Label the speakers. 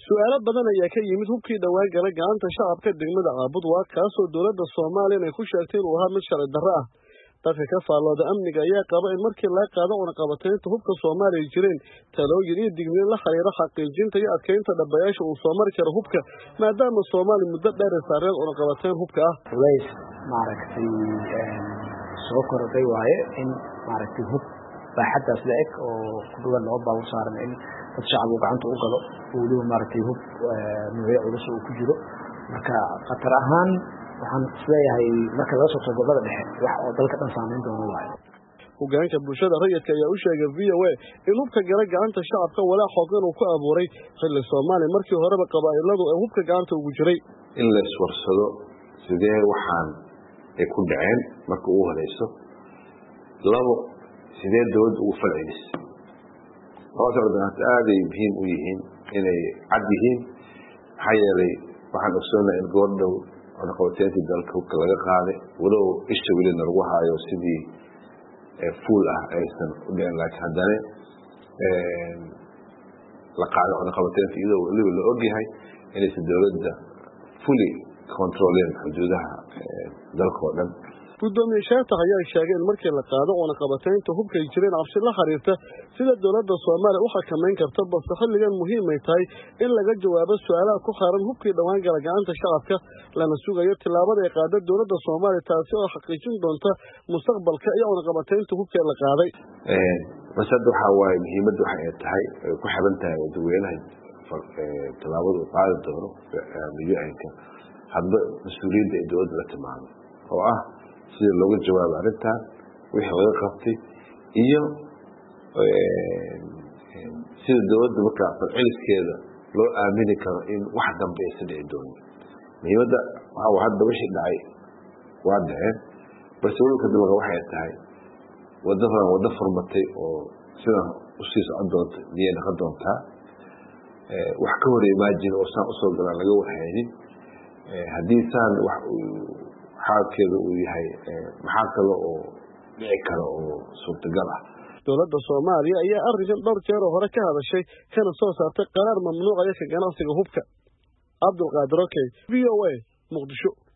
Speaker 1: su'aalo badan ayaa ka yimid hubkii dhawaan galay gacanta shacabka degmada Caabud waa kaasoo dowladda Soomaaliya ay ku sheegtay inuu ahaa mid sharci darro ah. dadka ka faallooda amniga ayaa qaba in markii la qaado cunaqabataynta hubka Soomaaliya jireen talooyin iyo digniin la xiriira xaqiijinta iyo adkeynta dhabayaasha uu soo mari karo hubka maadaama Soomaaliya muddo dheer saareed cunaqabatayn hubka ah.
Speaker 2: Walays maaragtay soo kordhay waaye in maaragtay hub baaxadaas la eg oo ku dhugan loo baabuur saaran in dad shacabku gacanta u galo uu maaragtay hub noocyada culus uu ku jiro marka khatar ahaan waxaan isleeyahay marka laga soo gobolada dhexe wax oo dalka dhan saameyn doona waaye.
Speaker 1: Hoggaanka bulshada rayidka ayaa u sheegay VOA in hubka galay gacanta shacabka walaa xooggan uu ku abuuray xilli Soomaaliya markii horeba qabaa'iladu ay hubka gacanta ugu jiray
Speaker 3: in la iswarsado sidee waxaan ay ku dhaceen marka uu horeyso labo sidee dawladda ugu falcelis aad ay muhiim u yihiin inay cad yihiin maxaa yeelay waxaan ogsoonahay in goordhow cunaqabatayntii dalka hubka laga qaaday walow isha welina lagu haayo sidii fuul ah aysan u dhicin laakiin haddana la qaaday cunaqabataynta iyadoo weliba la ogyahay inaysan dowladda fully controlin xuduudaha dalka oo dhan.
Speaker 1: gudoomiye shaatax ayaa sheegay in markii la qaado cunaqabataynta hubka ay jireen cabsi la xiriirta sida dowladda Soomaaliya u xakameyn karto balse xilligan muhiim ay tahay in laga jawaabo su'aalaha ku xaran hubkii dhawaan galay gacanta shacabka lana sugayo tilaabada ay qaado dowladda Soomaaliya taasi oo xaqiijin doonta mustaqbalka iyo cunaqabataynta hubka la qaaday.
Speaker 3: Mas'ad waxa waaye muhiimaddu waxay tahay ku xiran tahay dadweynaha tilaabada uu qaadi doono miyaanka hadba mas'uuliyadda dowladda la timaado oo ah sida looga jawaabo arrintan wixii laga qabtay iyo sida dowladda markaa falceliskeeda loo aamini karo in wax dambe aysan dhici doonin. muhiimadda waxa hadda wixii dhacay waa dhaceen balse walka dalka waxay tahay wadda furmatay oo sidan usii socon doonta miyay noqon doontaa wax ka hor imaajin oo saan usoo galaan laga waxaynin haddii saan wax xaalkeedu uu yahay maxaa kale oo dhici kara oo suurtagal ah.
Speaker 1: dowladda Soomaaliya ayaa arrinkan dhowr jeer hore ka hadashay kana soo saartay qaraar mamnuucaya ka ganacsiga hubka. Abdulqaadir VOA Muqdisho.